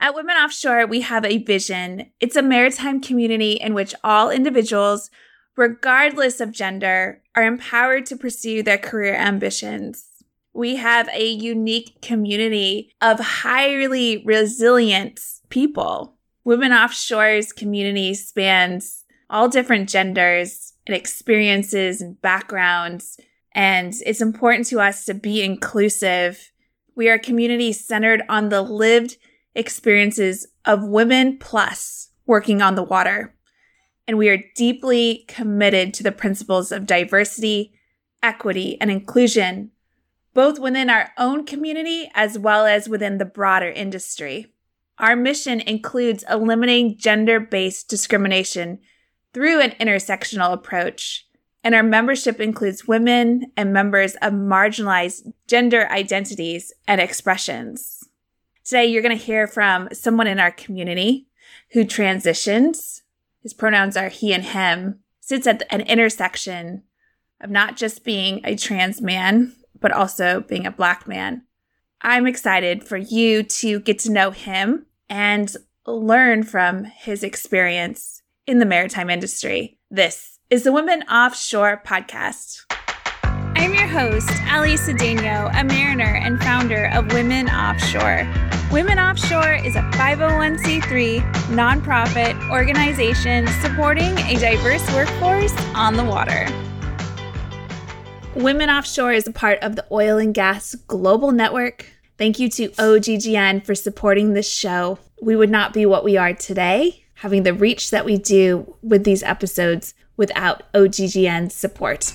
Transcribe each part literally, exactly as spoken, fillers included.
At Women Offshore, we have a vision. It's a maritime community in which all individuals, regardless of gender, are empowered to pursue their career ambitions. We have a unique community of highly resilient people. Women Offshore's community spans all different genders and experiences and backgrounds, and it's important to us to be inclusive. We are a community centered on the lived experiences of women plus working on the water. And we are deeply committed to the principles of diversity, equity, and inclusion, both within our own community as well as within the broader industry. Our mission includes eliminating gender-based discrimination through an intersectional approach, and our membership includes women and members of marginalized gender identities and expressions. Today, you're going to hear from someone in our community who transitions. His pronouns are he and him, sits at an intersection of not just being a trans man, but also being a Black man. I'm excited for you to get to know him and learn from his experience in the maritime industry. This is the Women Offshore podcast. I'm your host, Ali Cedeno, a mariner and founder of Women Offshore. Women Offshore is a five oh one c three nonprofit organization supporting a diverse workforce on the water. Women Offshore is a part of the Oil and Gas Global Network. Thank you to O G G N for supporting this show. We would not be what we are today, having the reach that we do with these episodes without O G G N's support.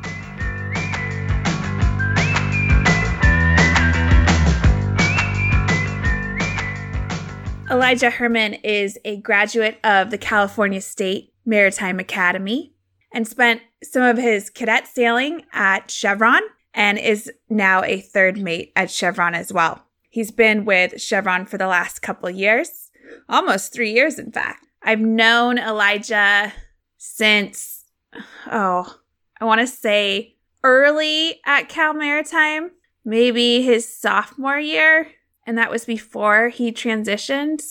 Elijah Herman is a graduate of the California State Maritime Academy and spent some of his cadet sailing at Chevron and is now a third mate at Chevron as well. He's been with Chevron for the last couple of years, almost three years, in fact. I've known Elijah since, oh, I want to say early at Cal Maritime, maybe his sophomore year. And that was before he transitioned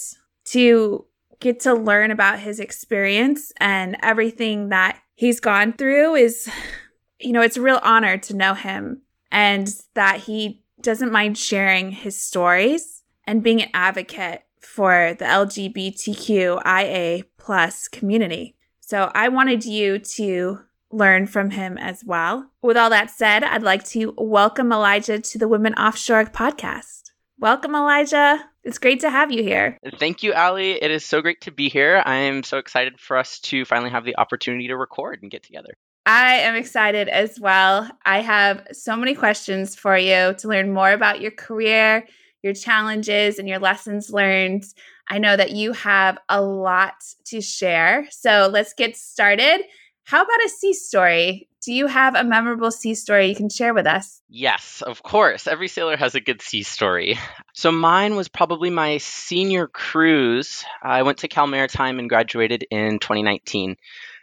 to get to learn about his experience and everything that he's gone through is, you know, it's a real honor to know him and that he doesn't mind sharing his stories and being an advocate for the L G B T Q I A plus community. So I wanted you to learn from him as well. With all that said, I'd like to welcome Elijah to the Women Offshore podcast. Welcome, Elijah. It's great to have you here. Thank you, Ali. It is so great to be here. I'm so excited for us to finally have the opportunity to record and get together. I am excited as well. I have so many questions for you to learn more about your career, your challenges, and your lessons learned. I know that you have a lot to share. So let's get started. How about a sea story? Do you have a memorable sea story you can share with us? Yes, of course. Every sailor has a good sea story. So mine was probably my senior cruise. I went to Cal Maritime and graduated in twenty nineteen.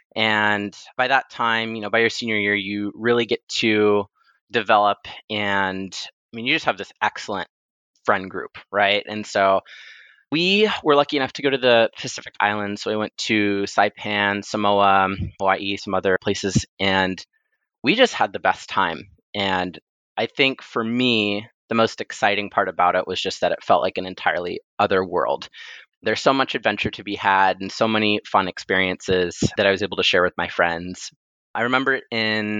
And by that time, you know, by your senior year, you really get to develop and, I mean, you just have this excellent friend group, right? And so we were lucky enough to go to the Pacific Islands. So we went to Saipan, Samoa, Hawaii, some other places, and we just had the best time. And I think for me, the most exciting part about it was just that it felt like an entirely other world. There's so much adventure to be had and so many fun experiences that I was able to share with my friends. I remember in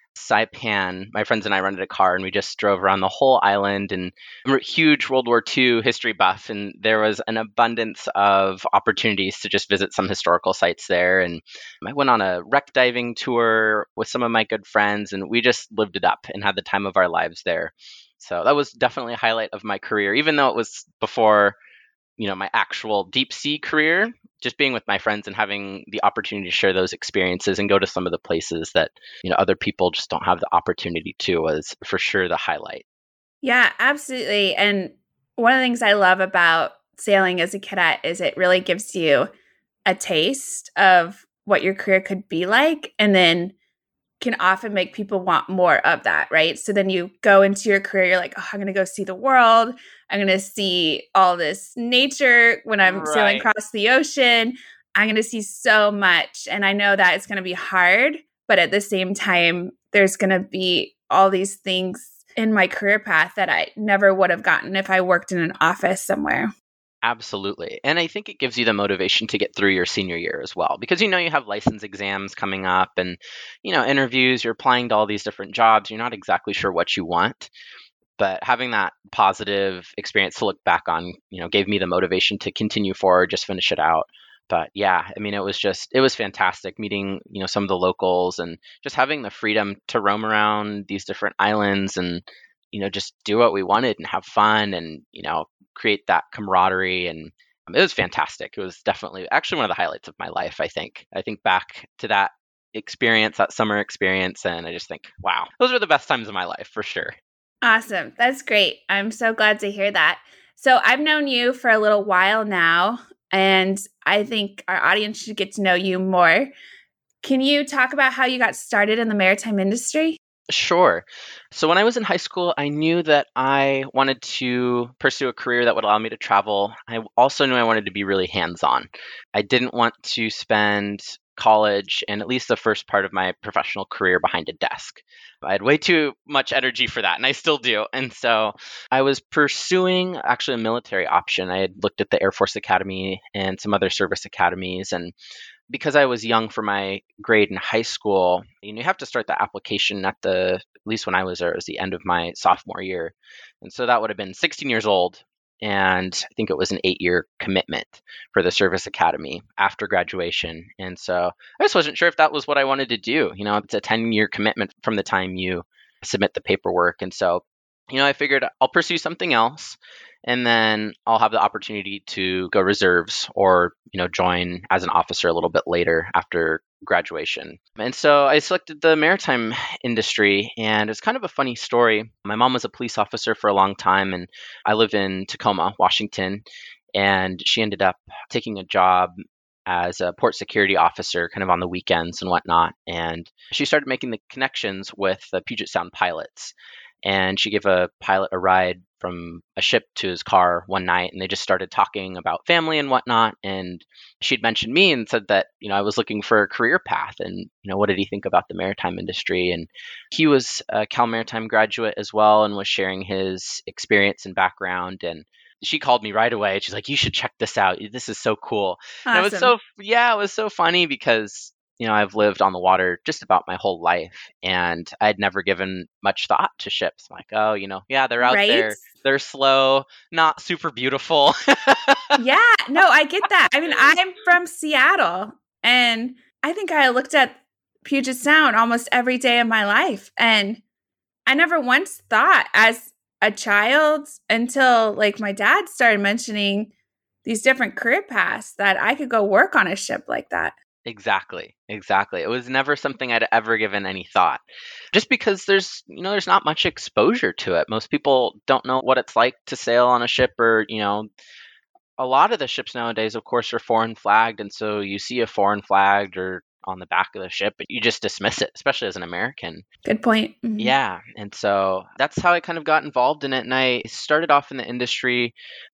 Saipan, my friends and I rented a car and we just drove around the whole island, and I'm a huge World War Two history buff, and there was an abundance of opportunities to just visit some historical sites there. And I went on a wreck diving tour with some of my good friends, and we just lived it up and had the time of our lives there. So that was definitely a highlight of my career, even though it was before, you know, my actual deep sea career. Just being with my friends and having the opportunity to share those experiences and go to some of the places that, you know, other people just don't have the opportunity to was for sure the highlight. Yeah, absolutely. And one of the things I love about sailing as a cadet is it really gives you a taste of what your career could be like, and then can often make people want more of that, right? So then you go into your career, you're like, oh, I'm going to go see the world. I'm going to see all this nature when I'm sailing Right. across the ocean. I'm going to see so much. And I know that it's going to be hard, but at the same time, there's going to be all these things in my career path that I never would have gotten if I worked in an office somewhere. Absolutely. And I think it gives you the motivation to get through your senior year as well, because you know you have license exams coming up and, you know, interviews, you're applying to all these different jobs. You're not exactly sure what you want, but having that positive experience to look back on, you know, gave me the motivation to continue forward, just finish it out. But yeah, I mean, it was just, it was fantastic meeting, you know, some of the locals and just having the freedom to roam around these different islands and, you know, just do what we wanted and have fun and, you know, create that camaraderie. And um, it was fantastic. It was definitely actually one of the highlights of my life, I think. I think back to that experience, that summer experience, and I just think, wow, those were the best times of my life for sure. Awesome. That's great. I'm so glad to hear that. So I've known you for a little while now, and I think our audience should get to know you more. Can you talk about how you got started in the maritime industry? Sure. So when I was in high school, I knew that I wanted to pursue a career that would allow me to travel. I also knew I wanted to be really hands-on. I didn't want to spend college and at least the first part of my professional career behind a desk. I had way too much energy for that, and I still do. And so I was pursuing actually a military option. I had looked at the Air Force Academy and some other service academies, and because I was young for my grade in high school, you know, you have to start the application at the, at least when I was there, it was the end of my sophomore year. And so that would have been sixteen years old. And I think it was an eight year commitment for the service academy after graduation. And so I just wasn't sure if that was what I wanted to do. You know, it's a ten year commitment from the time you submit the paperwork. And so, you know, I figured I'll pursue something else and then I'll have the opportunity to go reserves or, you know, join as an officer a little bit later after graduation. And so I selected the maritime industry, and it's kind of a funny story. My mom was a police officer for a long time, and I live in Tacoma, Washington, and she ended up taking a job as a port security officer kind of on the weekends and whatnot. And she started making the connections with the Puget Sound pilots. And she gave a pilot a ride from a ship to his car one night, and they just started talking about family and whatnot. And she'd mentioned me and said that, you know, I was looking for a career path and, you know, what did he think about the maritime industry? And he was a Cal Maritime graduate as well and was sharing his experience and background. And she called me right away. She's like, you should check this out. This is so cool. And it was Awesome. so, yeah, it was so funny because, you know, I've lived on the water just about my whole life, and I'd never given much thought to ships. I'm like, oh, you know, yeah, they're out Right? there. They're slow, not super beautiful. Yeah, no, I get that. I mean, I'm from Seattle, and I think I looked at Puget Sound almost every day of my life. And I never once thought as a child until like my dad started mentioning these different career paths that I could go work on a ship like that. Exactly. Exactly. It was never something I'd ever given any thought. Just because there's, you know, there's not much exposure to it. Most people don't know what it's like to sail on a ship, or, you know, a lot of the ships nowadays, of course, are foreign flagged. And so you see a foreign flagged or on the back of the ship, but you just dismiss it, especially as an American. Good point. Mhm. Yeah. And so that's how I kind of got involved in it. And I started off in the industry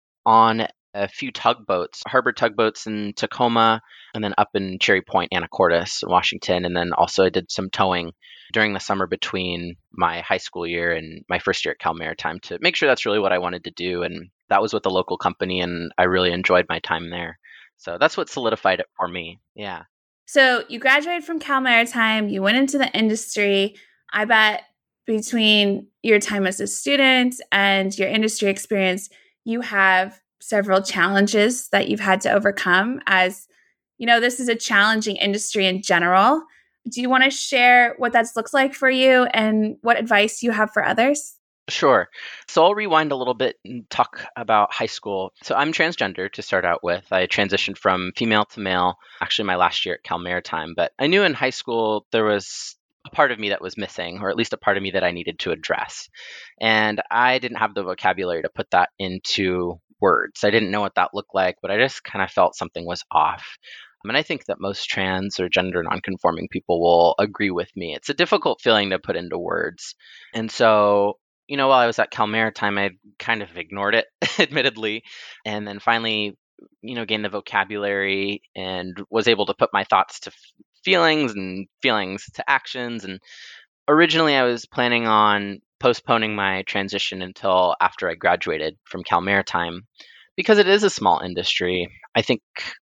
on a few tugboats, harbor tugboats in Tacoma, and then up in Cherry Point, Anacortes, Washington. And then also I did some towing during the summer between my high school year and my first year at Cal Maritime to make sure that's really what I wanted to do. And that was with a local company, and I really enjoyed my time there. So that's what solidified it for me. Yeah. So you graduated from Cal Maritime, you went into the industry. I bet between your time as a student and your industry experience, you have several challenges that you've had to overcome. As you know, this is a challenging industry in general. Do you want to share what that's looked like for you and what advice you have for others? Sure. So I'll rewind a little bit and talk about high school. So I'm transgender to start out with. I transitioned from female to male, actually my last year at Cal Maritime. But I knew in high school there was a part of me that was missing, or at least a part of me that I needed to address. And I didn't have the vocabulary to put that into words. I didn't know what that looked like, but I just kind of felt something was off. I mean, I think that most trans or gender nonconforming people will agree with me. It's a difficult feeling to put into words. And so, you know, while I was at Cal Maritime, I kind of ignored it, admittedly, and then finally, you know, gained the vocabulary and was able to put my thoughts to f- feelings and feelings to actions. And originally, I was planning on postponing my transition until after I graduated from Cal Maritime because it is a small industry. I think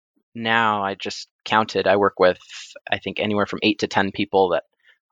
now I just counted, I work with, I think, anywhere from eight to ten people that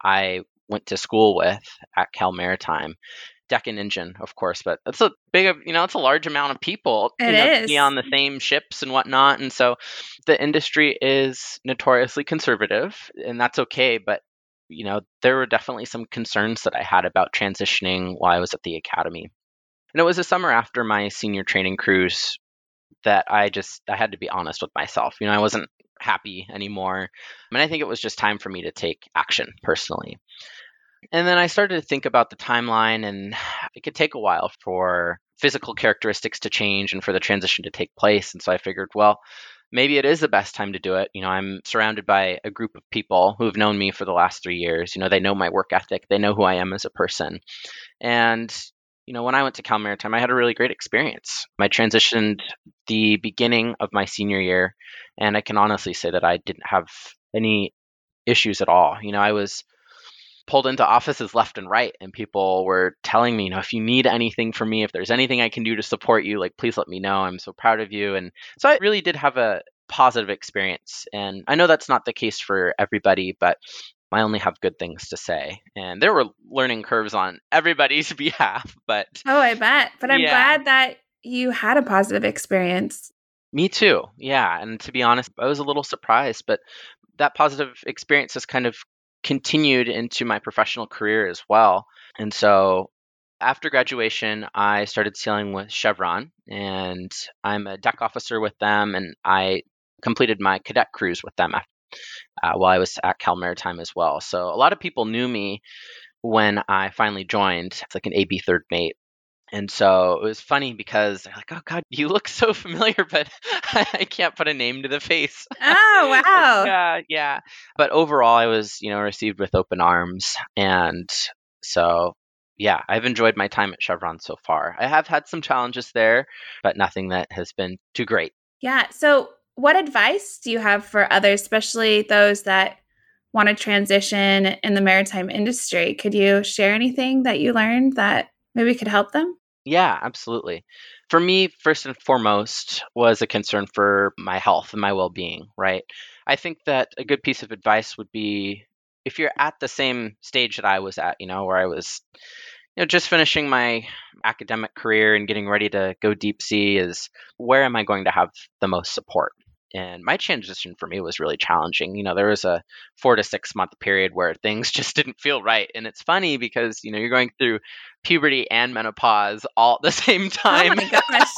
I went to school with at Cal Maritime. Deck and engine, of course, but that's a big, of- you know, it's a large amount of people, It you know, to be is. on the same ships and whatnot. And so the industry is notoriously conservative, and that's okay. But, you know, there were definitely some concerns that I had about transitioning while I was at the academy. And it was a summer after my senior training cruise that I just I had to be honest with myself. You know, I wasn't happy anymore. I mean, I think it was just time for me to take action personally. And then I started to think about the timeline, and it could take a while for physical characteristics to change and for the transition to take place. And so I figured, well, maybe it is the best time to do it. You know, I'm surrounded by a group of people who have known me for the last three years. You know, they know my work ethic, they know who I am as a person. And, you know, when I went to Cal Maritime, I had a really great experience. I transitioned the beginning of my senior year, and I can honestly say that I didn't have any issues at all. You know, I was pulled into offices left and right, and people were telling me, you know, if you need anything from me, if there's anything I can do to support you, like, please let me know. I'm so proud of you. And so I really did have a positive experience. And I know that's not the case for everybody, but I only have good things to say. And there were learning curves on everybody's behalf, but Oh, I bet. But I'm yeah, glad that you had a positive experience. me too. Yeah. And to be honest, I was a little surprised, but that positive experience has kind of continued into my professional career as well. And so after graduation, I started sailing with Chevron, and I'm a deck officer with them, and I completed my cadet cruise with them uh, while I was at Cal Maritime as well. So a lot of people knew me when I finally joined. It's like an A B third mate. And so it was funny because they're like, "Oh God, you look so familiar, but I can't put a name to the face." Oh, Like, wow. yeah, yeah. But overall, I was, you know, received with open arms, and so yeah, I've enjoyed my time at Chevron so far. I have had some challenges there, but nothing that has been too great. Yeah. So, what advice do you have for others, especially those that want to transition in the maritime industry? Could you share anything that you learned that maybe could help them? Yeah, absolutely. For me, first and foremost, was a concern for my health and my well being, right? I think that a good piece of advice would be if you're at the same stage that I was at, you know, where I was, you know, just finishing my academic career and getting ready to go deep sea, is where am I going to have the most support? And my transition for me was really challenging. You know, there was a four to six month period where things just didn't feel right. And it's funny because, you know, you're going through puberty and menopause all at the same Oh time. my gosh.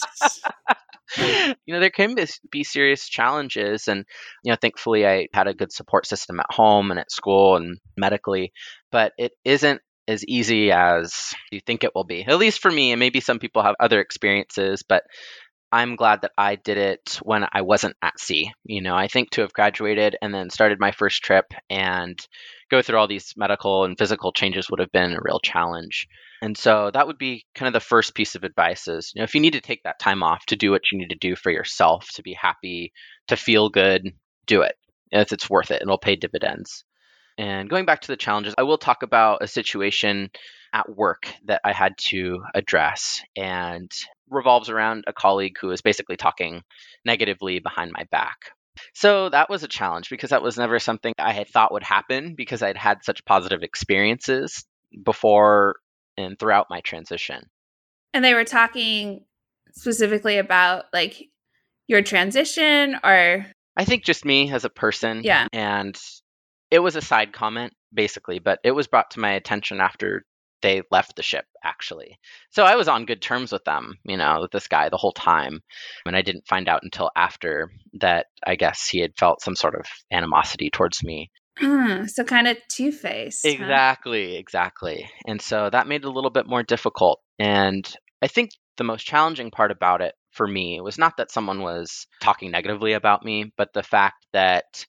You know, there can be, be serious challenges. And, you know, thankfully I had a good support system at home and at school and medically, but it isn't as easy as you think it will be, at least for me. And maybe some people have other experiences, but I'm glad that I did it when I wasn't at sea. You know, I think to have graduated and then started my first trip and go through all these medical and physical changes would have been a real challenge. And so that would be kind of the first piece of advice is, you know, if you need to take that time off to do what you need to do for yourself, to be happy, to feel good, do it. If it's worth it, it'll pay dividends. And going back to the challenges, I will talk about a situation at work that I had to address, and revolves around a colleague who was basically talking negatively behind my back. So that was a challenge because that was never something I had thought would happen because I'd had such positive experiences before and throughout my transition. And they were talking specifically about like your transition or, I think just me as a person, yeah. and it was a side comment basically, but it was brought to my attention after they left the ship actually. So I was on good terms with them, you know, with this guy the whole time. And I didn't find out until after that I guess he had felt some sort of animosity towards me. Hmm, so kind of two-faced, huh? Exactly, exactly. And so that made it a little bit more difficult. And I think the most challenging part about it for me was not that someone was talking negatively about me, but the fact that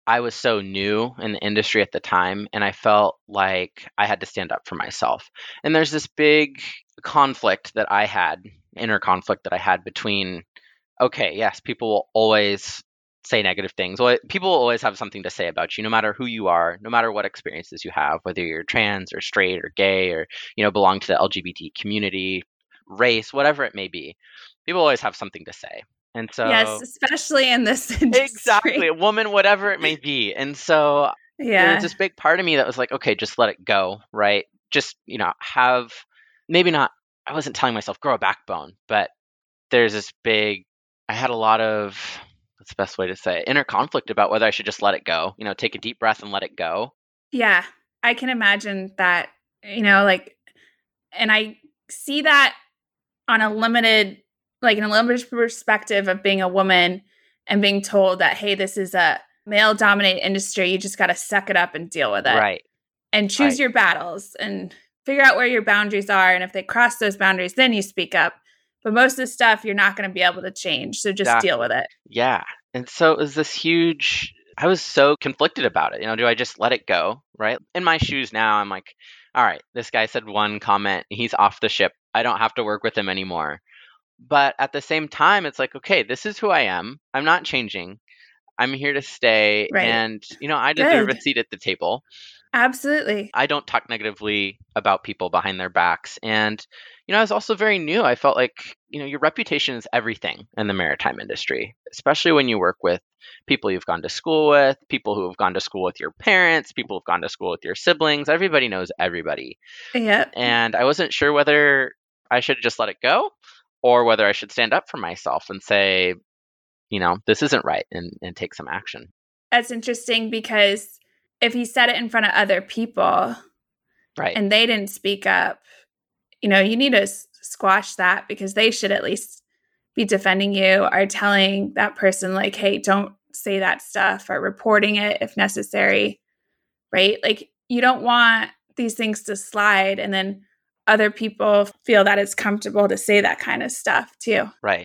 I was so new in the industry at the time, and I felt like I had to stand up for myself. And there's this big conflict that I had, inner conflict that I had between, okay, yes, people will always say negative things. Well, people will always have something to say about you, no matter who you are, no matter what experiences you have, whether you're trans or straight or gay or, you know, belong to the L G B T community, race, whatever it may be. People always have something to say. And Yes, so, especially in this exactly, industry. a woman, whatever it may be. And so there was Yeah. this big part of me that was like, okay, just let it go, right? Just, you know, have maybe not, I wasn't telling myself grow a backbone, but there's this big, I had a lot of, what's the best way to say it, inner conflict about whether I should just let it go, you know, take a deep breath and let it go. Yeah. I can imagine that, you know, like, and I see that on a limited, like in a limited perspective of being a woman and being told that, hey, this is a male dominated industry. You just got to suck it up and deal with it. Right. And choose Right. your battles and figure out where your boundaries are. And if they cross those boundaries, then you speak up. But most of the stuff you're not going to be able to change. So just Exactly. deal with it. Yeah. And so it was this huge, I was so conflicted about it. You know, do I just let it go? Right. In my shoes now, I'm like, all right, this guy said one comment, he's off the ship. I don't have to work with him anymore. But at the same time, it's like, okay, this is who I am. I'm not changing. I'm here to stay. Right. And, you know, I deserve Good. a seat at the table. Absolutely. I don't talk negatively about people behind their backs. And, you know, I was also very new. I felt like, you know, your reputation is everything in the maritime industry, especially when you work with people you've gone to school with, people who have gone to school with your parents, people who've gone to school with your siblings. Everybody knows everybody. Yep. And I wasn't sure whether I should just let it go or whether I should stand up for myself and say, you know, this isn't right, and, and take some action. That's interesting because if he said it in front of other people, right, and they didn't speak up, you know, you need to s- squash that because they should at least be defending you or telling that person like, hey, don't say that stuff, or reporting it if necessary, right? Like, you don't want these things to slide and then other people feel that it's comfortable to say that kind of stuff too. Right.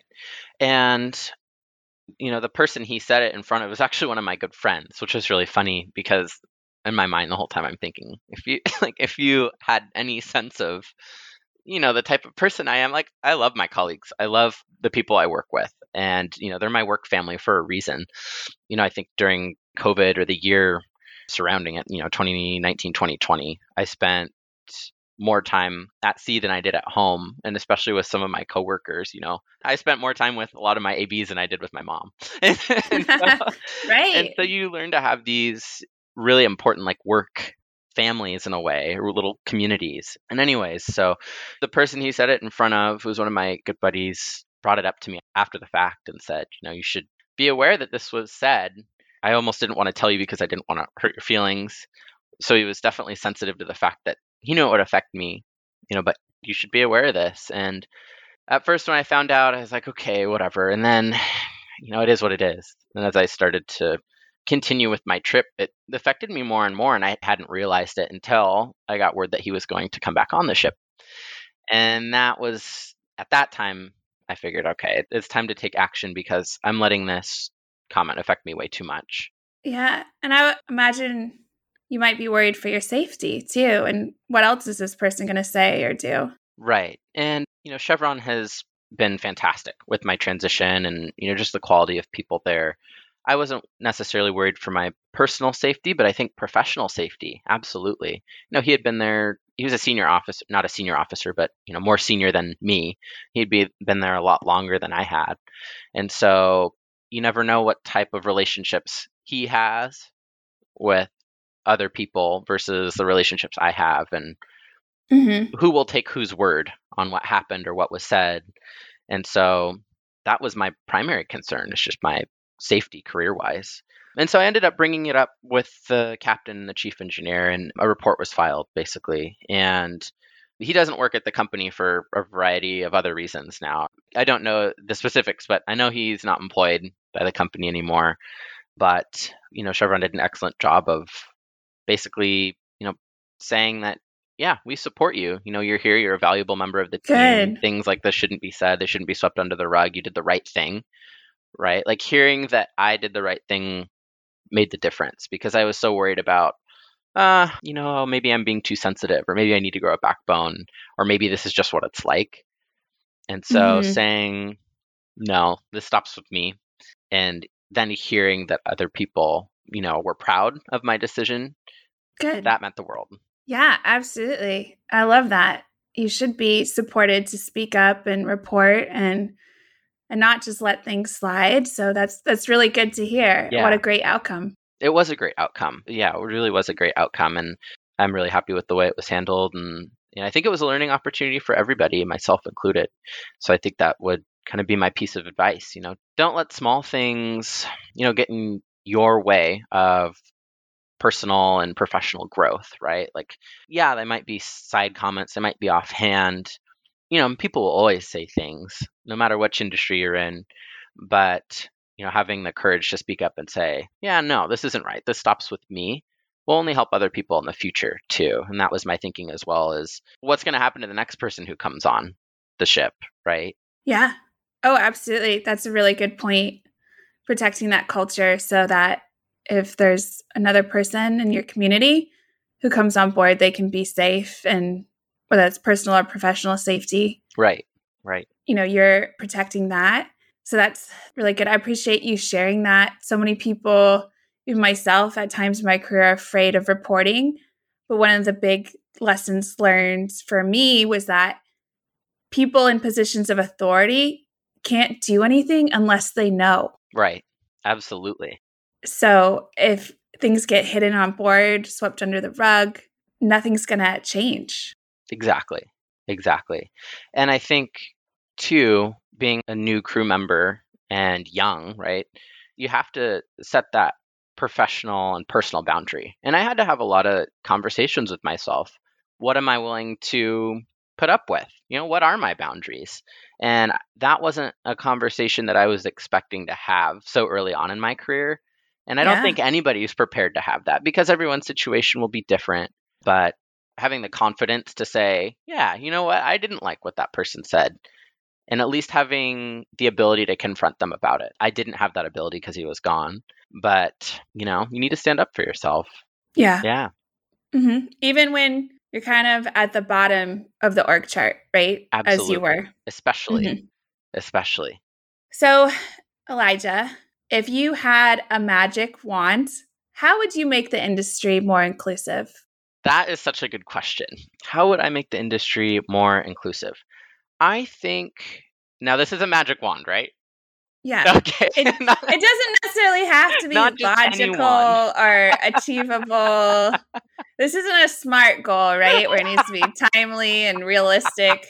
And, you know, the person he said it in front of was actually one of my good friends, which was really funny because in my mind the whole time I'm thinking, if you like, if you had any sense of, you know, the type of person I am, like, I love my colleagues. I love the people I work with. And, you know, they're my work family for a reason. You know, I think during COVID or the year surrounding it, you know, twenty nineteen, twenty twenty, I spent more time at sea than I did at home. And especially with some of my coworkers, you know, I spent more time with a lot of my A Bs than I did with my mom. and, and so, Right. And so you learn to have these really important, like, work families in a way, or little communities. And anyways, so the person he said it in front of, who was one of my good buddies, brought it up to me after the fact and said, you know, you should be aware that this was said. I almost didn't want to tell you because I didn't want to hurt your feelings. So he was definitely sensitive to the fact that he knew it would affect me, you know, but you should be aware of this. And at first when I found out, I was like, okay, whatever. And then, you know, it is what it is. And as I started to continue with my trip, it affected me more and more, and I hadn't realized it until I got word that he was going to come back on the ship. And that was, at that time, I figured, okay, it's time to take action because I'm letting this comment affect me way too much. Yeah. And I would imagine you might be worried for your safety too. And what else is this person going to say or do? Right. And, you know, Chevron has been fantastic with my transition and, you know, just the quality of people there. I wasn't necessarily worried for my personal safety, but I think professional safety, absolutely. You know, he had been there, he was a senior officer, not a senior officer, but, you know, more senior than me. He'd be, been there a lot longer than I had. And so you never know what type of relationships he has with other people versus the relationships I have, and Mm-hmm. who will take whose word on what happened or what was said. And so that was my primary concern. It's just my safety career wise. And so I ended up bringing it up with the captain and the chief engineer, and a report was filed basically. And he doesn't work at the company for a variety of other reasons now. I don't know the specifics, but I know he's not employed by the company anymore. But, you know, Chevron did an excellent job of basically, you know, saying that, yeah, we support you. You know, you're here, you're a valuable member of the team. Good. Things like this shouldn't be said. They shouldn't be swept under the rug. You did the right thing, right? Like, hearing that I did the right thing made the difference, because I was so worried about, uh, you know, maybe I'm being too sensitive, or maybe I need to grow a backbone, or maybe this is just what it's like. And so Hmm. saying, no, this stops with me. And then hearing that other people, you know, were proud of my decision, Good. that meant the world. Yeah, absolutely. I love that. You should be supported to speak up and report and and not just let things slide. So that's that's really good to hear. What a Yeah, great outcome. it was a great outcome. Yeah, it really was a great outcome. And I'm really happy with the way it was handled. And, and I think it was a learning opportunity for everybody, myself included. So I think that would kind of be my piece of advice. You know, don't let small things, you know, get in your way of personal and professional growth, right? Like, yeah, they might be side comments, they might be offhand. You know, people will always say things, no matter which industry you're in. But, you know, having the courage to speak up and say, yeah, no, this isn't right. This stops with me, will only help other people in the future too. And that was my thinking as well, is what's going to happen to the next person who comes on the ship, right? Yeah. Oh, absolutely. That's a really good point. Protecting that culture so that if there's another person in your community who comes on board, they can be safe, and whether it's personal or professional safety, Right, right. you know, you're protecting that. So that's really good. I appreciate you sharing that. So many people, even myself, at times in my career, are afraid of reporting. But one of the big lessons learned for me was that people in positions of authority can't do anything unless they know. Right. Absolutely. So if things get hidden on board, swept under the rug, nothing's going to change. Exactly. Exactly. And I think, too, being a new crew member and young, right, you have to set that professional and personal boundary. And I had to have a lot of conversations with myself. What am I willing to put up with? You know, what are my boundaries? And that wasn't a conversation that I was expecting to have so early on in my career. And I don't Yeah. think anybody's prepared to have that, because everyone's situation will be different. But having the confidence to say, yeah, you know what, I didn't like what that person said. And at least having the ability to confront them about it. I didn't have that ability because he was gone. But, you know, you need to stand up for yourself. Yeah. Yeah, Hmm. Even when you're kind of at the bottom of the org chart, right? As you absolutely. were. Especially, Hmm. especially. So, Elijah, if you had a magic wand, how would you make the industry more inclusive? That is such a good question. How would I make the industry more inclusive? I think, now this is a magic wand, right? Yeah. Okay. It not, it doesn't necessarily have to be not just any logical wand. or achievable. This isn't a SMART goal, right? Where it needs to be timely and realistic.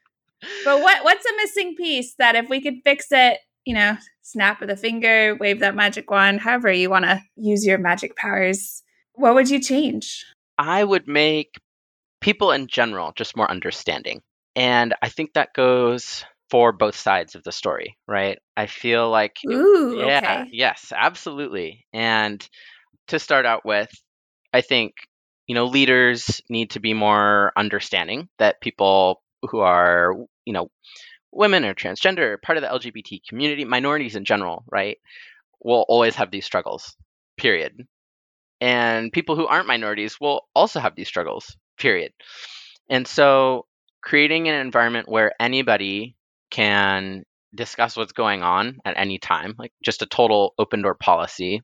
But what what's a missing piece that if we could fix it, you know, snap of the finger, wave that magic wand, however you want to use your magic powers, what would you change? I would make people in general just more understanding. And I think that goes for both sides of the story, right? I feel like, it, Ooh, yeah, okay. yes, absolutely. And to start out with, I think, you know, leaders need to be more understanding that people who are, you know, women or transgender, part of the L G B T community, minorities in general, right, will always have these struggles, period. And people who aren't minorities will also have these struggles, period. And so creating an environment where anybody can discuss what's going on at any time, like just a total open door policy,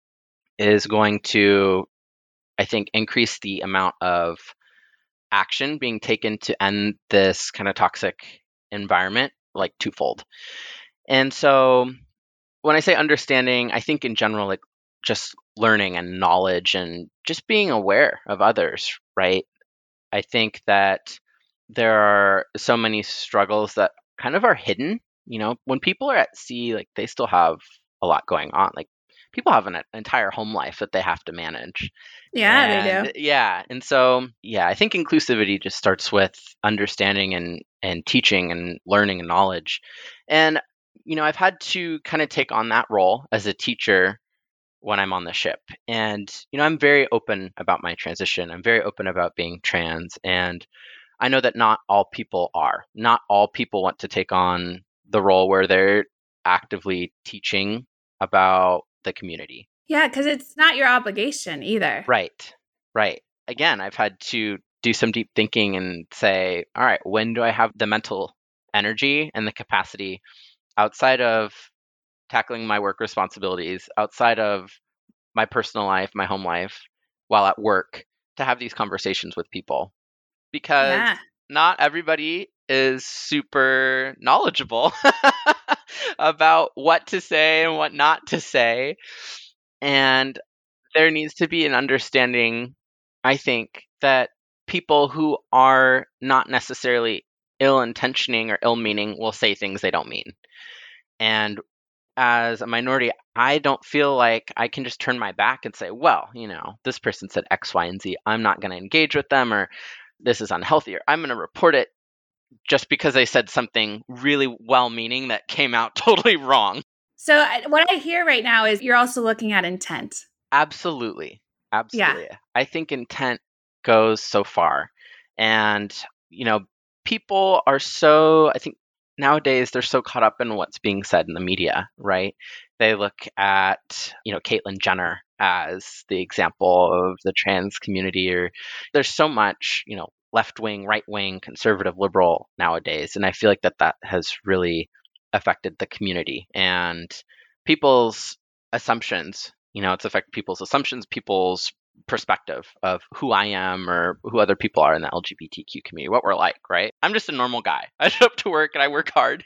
is going to, I think, increase the amount of action being taken to end this kind of toxic environment like twofold. And so when I say understanding, I think in general, like just learning and knowledge and just being aware of others, right? I think that there are so many struggles that kind of are hidden. You know, when people are at sea, like they still have a lot going on. Like people have an entire home life that they have to manage. Yeah, they do. And yeah, and so yeah, I think inclusivity just starts with understanding and and teaching and learning and knowledge. And you know, I've had to kind of take on that role as a teacher when I'm on the ship. And you know, I'm very open about my transition. I'm very open about being trans, and I know that not all people are. Not all people want to take on the role where they're actively teaching about the community. Yeah, because it's not your obligation either. Right. Right. Again, I've had to do some deep thinking and say, all right, when do I have the mental energy and the capacity outside of tackling my work responsibilities, outside of my personal life, my home life, while at work, to have these conversations with people? Because Yeah. not everybody is super knowledgeable about what to say and what not to say. And there needs to be an understanding, I think, that people who are not necessarily ill intentioning or ill meaning will say things they don't mean. And as a minority, I don't feel like I can just turn my back and say, well, you know, this person said X, Y, and Z. I'm not going to engage with them, or this is unhealthy, or I'm going to report it just because they said something really well meaning that came out totally wrong. So I- what I hear right now is you're also looking at intent. Absolutely. Yeah. Absolutely. I think intent goes so far. And, you know, people are so, I think nowadays they're so caught up in what's being said in the media, right? They look at, you know, Caitlyn Jenner as the example of the trans community, or there's so much, you know, left wing, right wing, conservative, liberal nowadays. And I feel like that that has really affected the community and people's assumptions. You know, it's affected people's assumptions, people's perspective of who I am or who other people are in the L G B T Q community, what we're like, right? I'm just a normal guy. I show up to work and I work hard.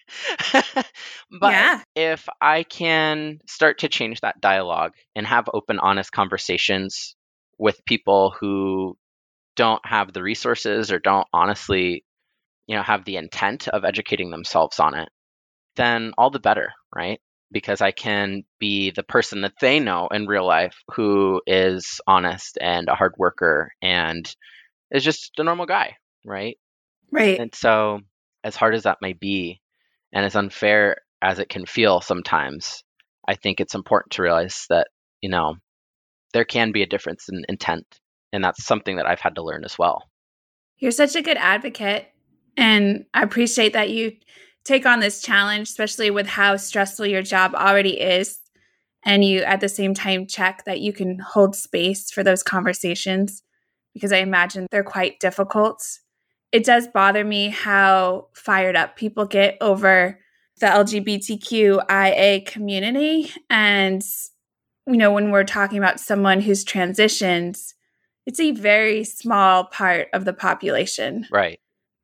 But Yeah. if I can start to change that dialogue and have open, honest conversations with people who don't have the resources or don't honestly, you know, have the intent of educating themselves on it, then all the better, right? Because I can be the person that they know in real life who is honest and a hard worker and is just a normal guy, right? Right. And so, as hard as that may be, and as unfair as it can feel sometimes, I think it's important to realize that, you know, there can be a difference in intent. And that's something that I've had to learn as well. You're such a good advocate. And I appreciate that you take on this challenge, especially with how stressful your job already is. And you, at the same time, check that you can hold space for those conversations because I imagine they're quite difficult. It does bother me how fired up people get over the L G B T Q I A community. And, you know, when we're talking about someone who's transitioned, it's a very small part of the population. Right.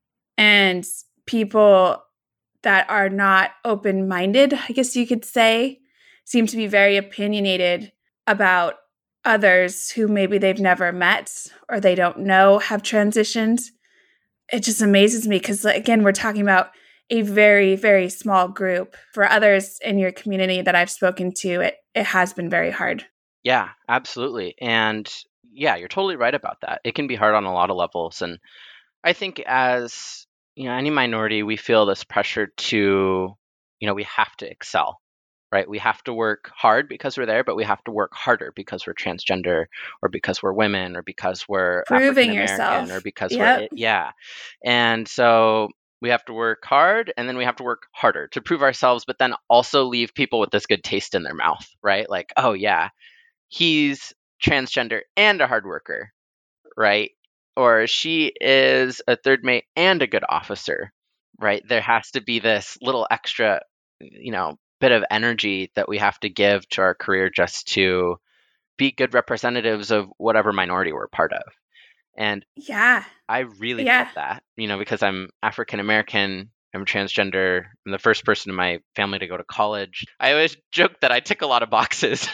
And people that are not open minded, I guess you could say, seem to be very opinionated about others who maybe they've never met or they don't know have transitioned. It just amazes me because, again, we're talking about a very, very small group. For others in your community that I've spoken to, it, it has been very hard. Yeah, absolutely. And yeah, you're totally right about that. It can be hard on a lot of levels. And I think as, you know, any minority, we feel this pressure to, you know, we have to excel, right? We have to work hard because we're there, but we have to work harder because we're transgender or because we're women or because we're African Proving American or yourself. because we're, Yep. it. Yeah. And so we have to work hard and then we have to work harder to prove ourselves, but then also leave people with this good taste in their mouth, right? Like, oh, yeah, he's transgender and a hard worker, right? Or she is a third mate and a good officer, right? There has to be this little extra, you know, bit of energy that we have to give to our career just to be good representatives of whatever minority we're part of. And Yeah. I really Yeah. felt that, you know, because I'm African American, I'm transgender, I'm the first person in my family to go to college. I always joke that I tick a lot of boxes.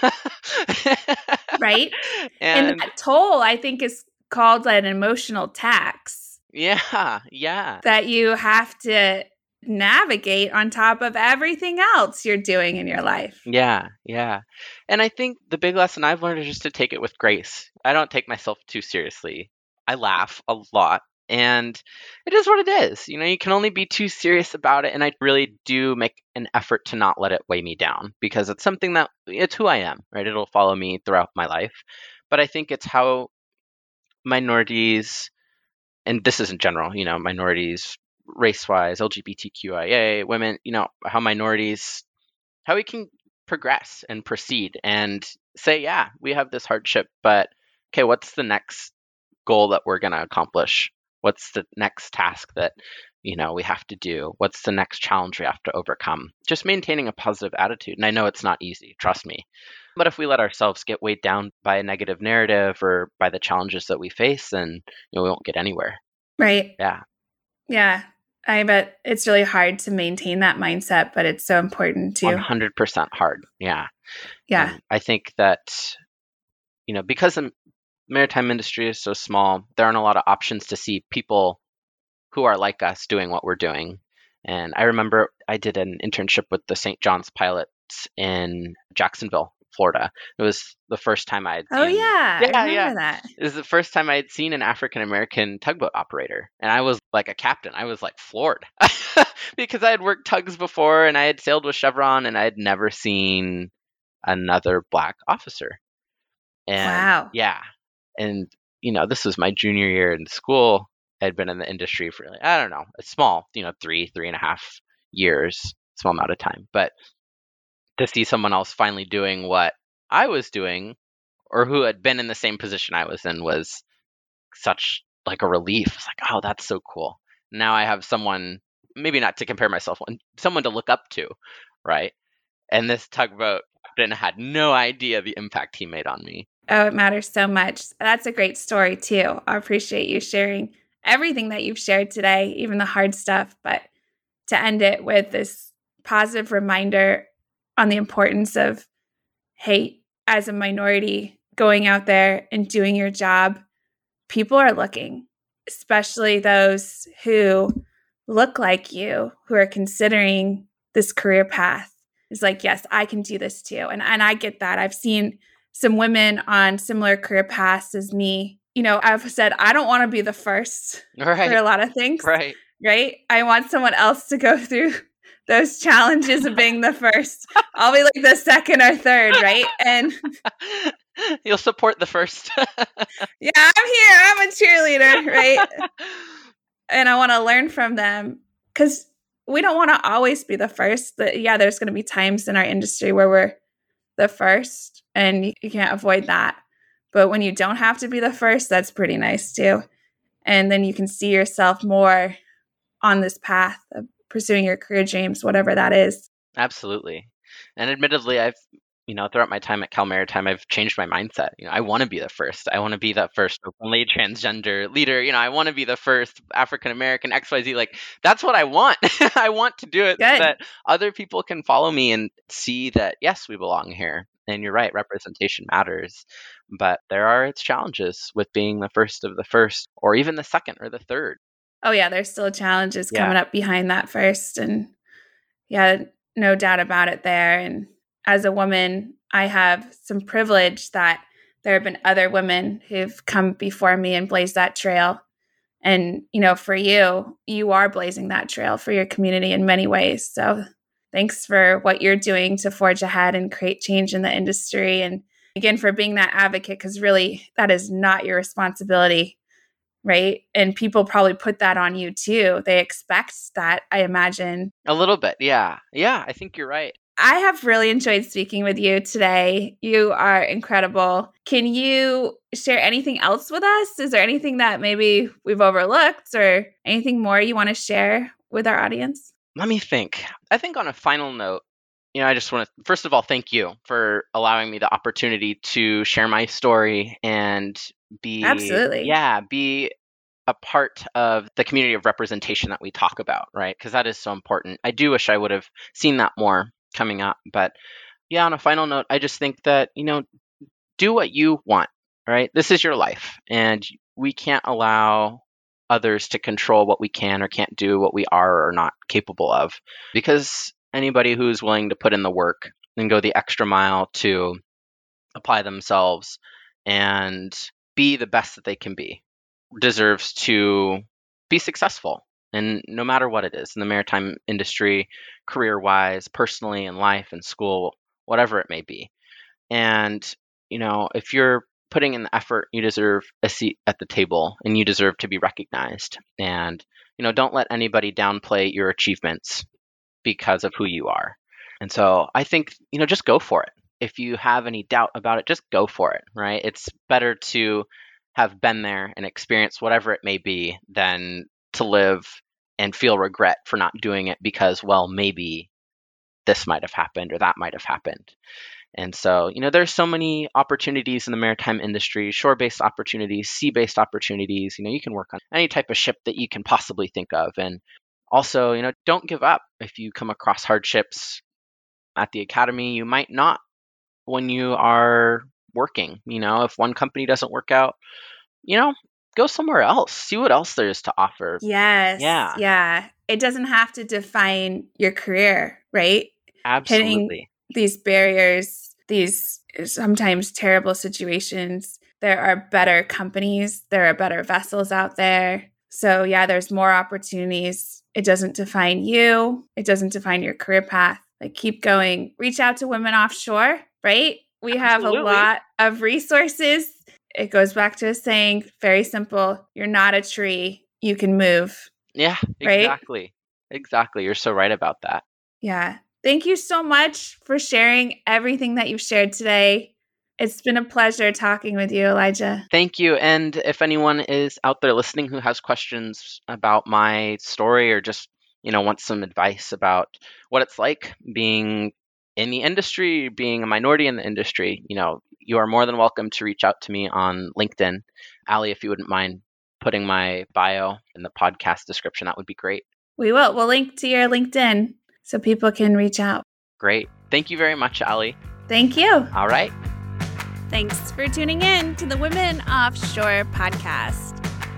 Right. And And that toll, I think, is called an emotional tax yeah, yeah. that you have to navigate on top of everything else you're doing in your life. Yeah, yeah. And I think the big lesson I've learned is just to take it with grace. I don't take myself too seriously. I laugh a lot, and it is what it is. You know, you can only be too serious about it, and I really do make an effort to not let it weigh me down because it's something that it's who I am, right? It'll follow me throughout my life. But I think it's how minorities, and this is in general, you know, minorities race-wise, L G B T Q I A, women, you know, how minorities how we can progress and proceed and say, yeah, we have this hardship, but okay, what's the next goal that we're going to accomplish? What's the next task that, you know, we have to do? What's the next challenge we have to overcome? Just maintaining a positive attitude. And I know it's not easy, trust me. But if we let ourselves get weighed down by a negative narrative or by the challenges that we face, then, you know, we won't get anywhere. Right. Yeah. Yeah. I bet it's really hard to maintain that mindset, but it's so important too. one hundred percent hard. Yeah. Yeah. And I think that, you know, because the maritime industry is so small, there aren't a lot of options to see people who are like us doing what we're doing. And I remember I did an internship with the Saint John's pilots in Jacksonville, Florida. It was the first time I had seen, Oh yeah, yeah, I remember yeah. that. It was the first time I had seen an African American tugboat operator, and I was like a captain. I was like floored because I had worked tugs before, and I had sailed with Chevron, and I had never seen another Black officer. And Wow. yeah, and you know, this was my junior year in school. I'd been in the industry for like, I don't know, a small, you know, three, three and a half years, small amount of time, but to see someone else finally doing what I was doing or who had been in the same position I was in was such like a relief. It's like, oh, that's so cool. Now I have someone, maybe not to compare myself, someone to look up to, right? And this tugboat captain had no idea the impact he made on me. Oh, it matters so much. That's a great story too. I appreciate you sharing everything that you've shared today, even the hard stuff, but to end it with this positive reminder on the importance of, hey, as a minority, going out there and doing your job, people are looking, especially those who look like you, who are considering this career path. It's like, yes, I can do this too. And, and I get that. I've seen some women on similar career paths as me. You know, I've said, I don't want to be the first right. for a lot of things. Right. Right. I want someone else to go through those challenges of being the first. I'll be like the second or third, right? And you'll support the first. yeah, I'm here. I'm a cheerleader, right? And I want to learn from them because we don't want to always be the first. But yeah, there's going to be times in our industry where we're the first and you, you can't avoid that. But when you don't have to be the first, that's pretty nice too. And then you can see yourself more on this path of pursuing your career dreams, whatever that is. Absolutely. And admittedly, I've, you know, throughout my time at Cal Maritime, I've changed my mindset. You know, I want to be the first. I want to be that first openly transgender leader. You know, I want to be the first African American X Y Z. Like, that's what I want. I want to do it Good. so that other people can follow me and see that, yes, we belong here. And you're right, representation matters. But there are its challenges with being the first of the first, or even the second or the third. Oh, yeah, there's still challenges Yeah. coming up behind that first. And yeah, no doubt about it there. And as a woman, I have some privilege that there have been other women who've come before me and blazed that trail. And, you know, for you, you are blazing that trail for your community in many ways. So thanks for what you're doing to forge ahead and create change in the industry. And again, for being that advocate, because really that is not your responsibility. Right. And people probably put that on you too. They expect that, I imagine. A little bit. Yeah. Yeah. I think you're right. I have really enjoyed speaking with you today. You are incredible. Can you share anything else with us? Is there anything that maybe we've overlooked or anything more you want to share with our audience? Let me think. I think on a final note, you know, I just want to, first of all, thank you for allowing me the opportunity to share my story and be, Absolutely. yeah, be a part of the community of representation that we talk about, right? Because that is so important. I do wish I would have seen that more coming up. But yeah, on a final note, I just think that, you know, do what you want, right? This is your life, and we can't allow others to control what we can or can't do, what we are or are not capable of, because anybody who's willing to put in the work and go the extra mile to apply themselves and be the best that they can be deserves to be successful. And no matter what it is in the maritime industry, career-wise, personally, in life, in school, whatever it may be. And, you know, if you're putting in the effort, you deserve a seat at the table and you deserve to be recognized. And, you know, don't let anybody downplay your achievements because of who you are. And so I think, you know, just go for it. If you have any doubt about it, just go for it, right? It's better to have been there and experienced whatever it may be than to live and feel regret for not doing it because, well, maybe this might have happened or that might have happened. And so, you know, there's so many opportunities in the maritime industry, shore-based opportunities, sea-based opportunities. You know, you can work on any type of ship that you can possibly think of. And also, you know, don't give up if you come across hardships at the academy. You might not when you are working. You know, if one company doesn't work out, you know, go somewhere else. See what else there is to offer. Yes. Yeah. Yeah. It doesn't have to define your career, right? Absolutely. Hitting these barriers, these sometimes terrible situations. There are better companies. There are better vessels out there. So yeah, there's more opportunities. It doesn't define you. It doesn't define your career path. Like, keep going. Reach out to Women Offshore, right? We have Absolutely. a lot of resources. It goes back to a saying, very simple. You're not a tree. You can move. Yeah, right? exactly. Exactly. You're so right about that. Yeah. Thank you so much for sharing everything that you've shared today. It's been a pleasure talking with you, Elijah. Thank you. And if anyone is out there listening who has questions about my story or just, you know, wants some advice about what it's like being in the industry, being a minority in the industry, you know, you are more than welcome to reach out to me on LinkedIn. Allie, if you wouldn't mind putting my bio in the podcast description, that would be great. We will. We'll link to your LinkedIn so people can reach out. Great. Thank you very much, Allie. Thank you. All right. Thanks for tuning in to the Women Offshore podcast.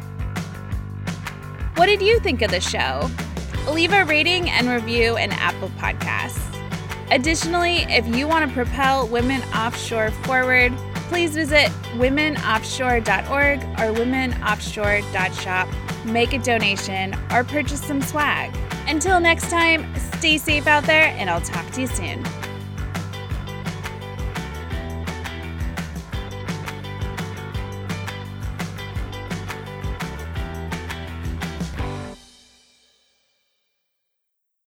What did you think of the show? Leave a rating and review in Apple Podcasts. Additionally, if you want to propel Women Offshore forward, please visit women offshore dot org or women offshore dot shop, make a donation, or purchase some swag. Until next time, stay safe out there, and I'll talk to you soon.